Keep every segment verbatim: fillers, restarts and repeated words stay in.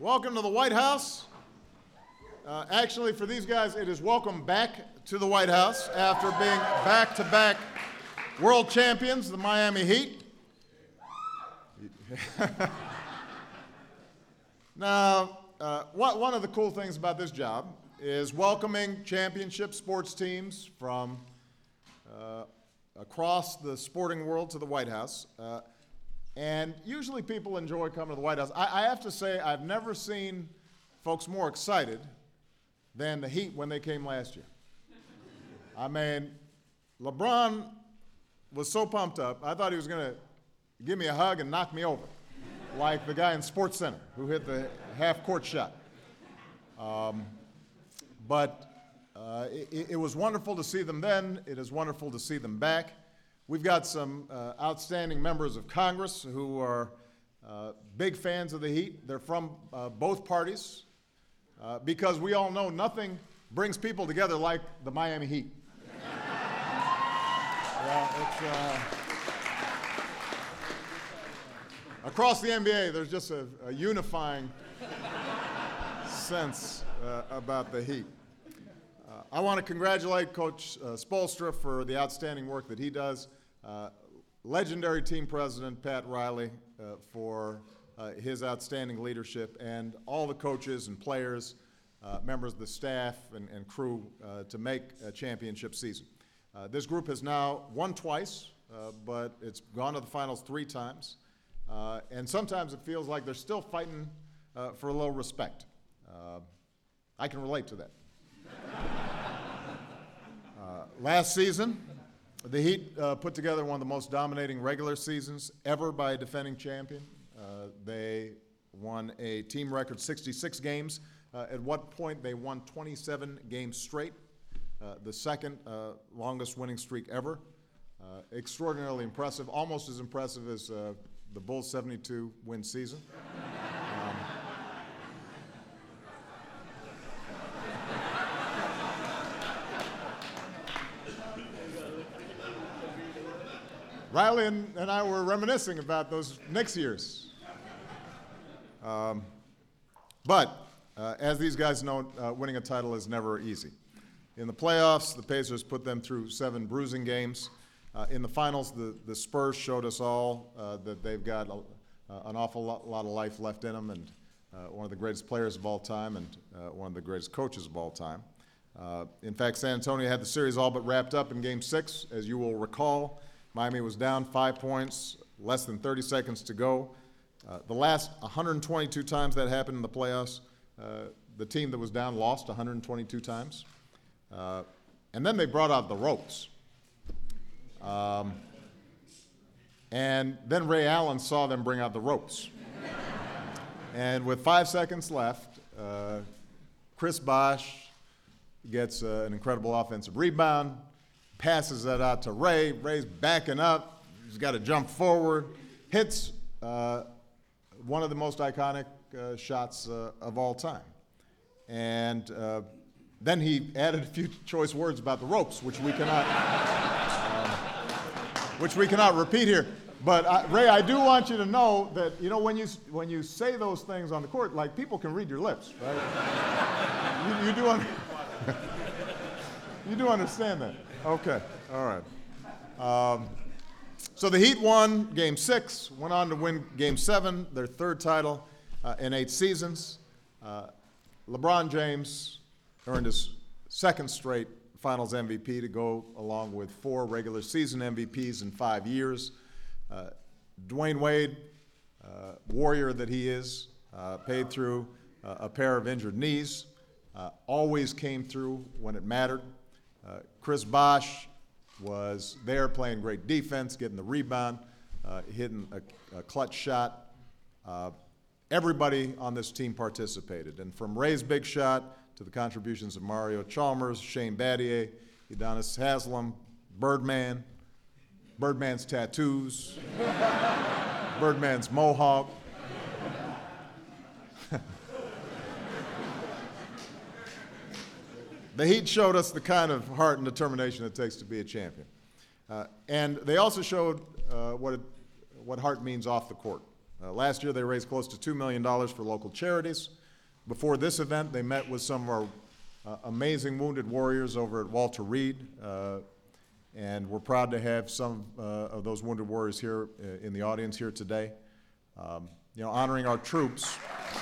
Welcome to the White House. Uh, actually, for these guys, it is welcome back to the White House after being back-to-back world champions, the Miami Heat. Now, uh, what, one of the cool things about this job is welcoming championship sports teams from uh, across the sporting world to the White House. Uh, and usually people enjoy coming to the White House. I, I have to say, I've never seen folks more excited than the Heat when they came last year. I mean, LeBron was so pumped up, I thought he was going to give me a hug and knock me over, like the guy in SportsCenter who hit the half-court shot. Um, but uh, it, it was wonderful to see them then. It is wonderful to see them back. We've got some uh, outstanding members of Congress who are uh, big fans of the Heat. They're from uh, both parties uh, because we all know nothing brings people together like the Miami Heat. Yeah, it's, uh, across the N B A, there's just a, a unifying sense uh, about the Heat. Uh, I want to congratulate Coach uh, Spoelstra for the outstanding work that he does. Uh, legendary team president Pat Riley uh, for uh, his outstanding leadership, and all the coaches and players, uh, members of the staff and, and crew uh, to make a championship season. Uh, this group has now won twice, uh, but it's gone to the finals three times. Uh, and sometimes it feels like they're still fighting uh, for a little respect. Uh, I can relate to that. uh, last season, the Heat uh, put together one of the most dominating regular seasons ever by a defending champion. Uh, they won a team record sixty-six games. Uh, at one point, they won twenty-seven games straight, uh, the second uh, longest winning streak ever. Uh, extraordinarily impressive, almost as impressive as uh, the Bulls' seventy-two win season. Um, Riley and, and I were reminiscing about those Knicks years. Um, but uh, as these guys know, uh, winning a title is never easy. In the playoffs, the Pacers put them through seven bruising games. Uh, in the finals, the, the Spurs showed us all uh, that they've got a, uh, an awful lot, lot of life left in them, and uh, one of the greatest players of all time and uh, one of the greatest coaches of all time. Uh, in fact, San Antonio had the series all but wrapped up in Game six, as you will recall. Miami was down five points, less than thirty seconds to go. Uh, the last one hundred twenty-two times that happened in the playoffs, uh, the team that was down lost one hundred twenty-two times. Uh, and then they brought out the ropes. Um, and then Ray Allen saw them bring out the ropes. And with five seconds left, uh, Chris Bosh gets uh, an incredible offensive rebound, passes that out to Ray. Ray's backing up. He's got to jump forward, hits uh, one of the most iconic uh, shots uh, of all time. And uh, then he added a few choice words about the ropes, which we cannot, um, which we cannot repeat here. But uh, Ray, I do want you to know that, you know, when you when you say those things on the court, like, people can read your lips, right? you, you do un- you do understand that. Okay, all right. Um, so the Heat won Game Six, went on to win Game Seven, their third title uh, in eight seasons. Uh, LeBron James earned his second straight Finals M V P to go along with four regular season M V Ps in five years. Uh, Dwayne Wade, uh, warrior that he is, uh, paid through uh, a pair of injured knees, uh, always came through when it mattered. Uh, Chris Bosh was there playing great defense, getting the rebound, uh, hitting a, a clutch shot. Uh, everybody on this team participated. And from Ray's big shot to the contributions of Mario Chalmers, Shane Battier, Udonis Haslem, Birdman, Birdman's tattoos, Birdman's mohawk. The Heat showed us the kind of heart and determination it takes to be a champion. Uh, and they also showed uh, what, it, what heart means off the court. Uh, last year, they raised close to two million dollars for local charities. Before this event, they met with some of our uh, amazing wounded warriors over at Walter Reed, uh, and we're proud to have some uh, of those wounded warriors here uh, in the audience here today. Um, you know, honoring our troops.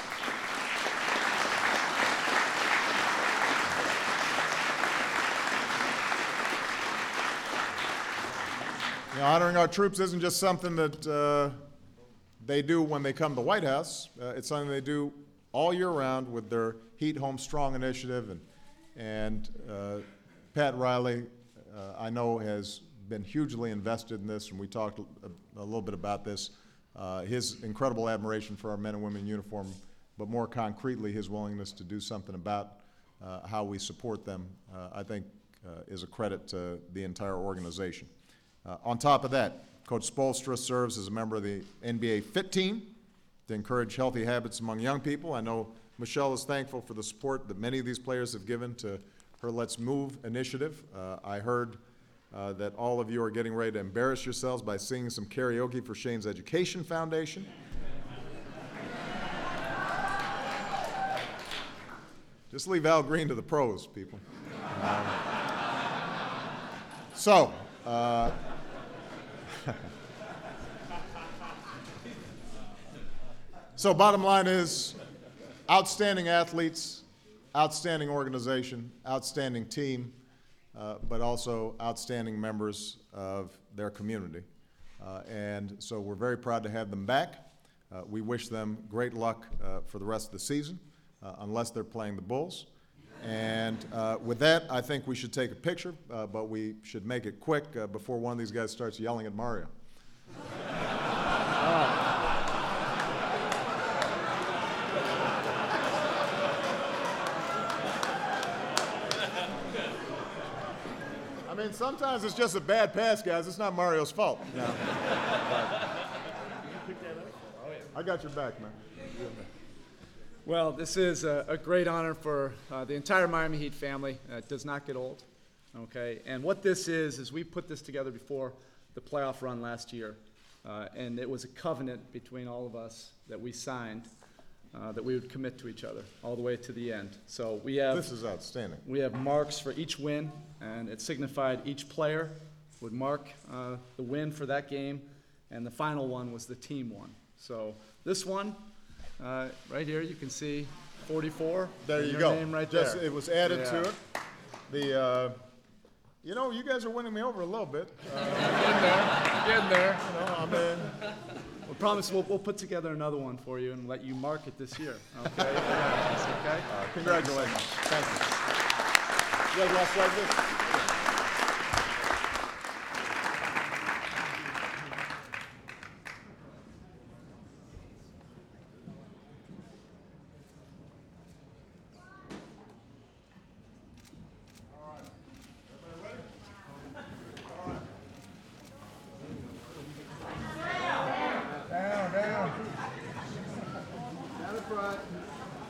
You know, honoring our troops isn't just something that uh, they do when they come to the White House. Uh, it's something they do all year round with their Heat Home Strong initiative. And, and uh, Pat Riley, uh, I know, has been hugely invested in this, and we talked a, a little bit about this. Uh, his incredible admiration for our men and women in uniform, but more concretely, his willingness to do something about uh, how we support them, uh, I think uh, is a credit to the entire organization. Uh, on top of that, Coach Spoelstra serves as a member of the N B A Fit Team to encourage healthy habits among young people. I know Michelle is thankful for the support that many of these players have given to her Let's Move initiative. Uh, I heard uh, that all of you are getting ready to embarrass yourselves by singing some karaoke for Shane's Education Foundation. Just leave Al Green to the pros, people. Um, so, uh, So bottom line is, outstanding athletes, outstanding organization, outstanding team, uh, but also outstanding members of their community. Uh, and so we're very proud to have them back. Uh, we wish them great luck uh, for the rest of the season, uh, unless they're playing the Bulls. And uh, with that, I think we should take a picture, uh, but we should make it quick uh, before one of these guys starts yelling at Mario. All right. I mean, sometimes it's just a bad pass, guys. It's not Mario's fault. No. I got your back, man. Well, this is a, a great honor for uh, the entire Miami Heat family. Uh, it does not get old, okay? And what this is, is we put this together before the playoff run last year, uh, and it was a covenant between all of us that we signed uh, that we would commit to each other all the way to the end. So we have This is outstanding. we have marks for each win, and it signified each player would mark uh, the win for that game, and the final one was the team one. So this one, uh, right here, you can see forty-four. There and you your go. Name right Just, there. It was added Yeah. to it. The, uh, you know, you guys are winning me over a little bit. Uh, Getting there, getting there. you know, I mean, We promise we'll, we'll put together another one for you and let you mark it this year. Okay? Okay? uh, congratulations. Thank you. You guys want to slide this? Down, down. Down in front.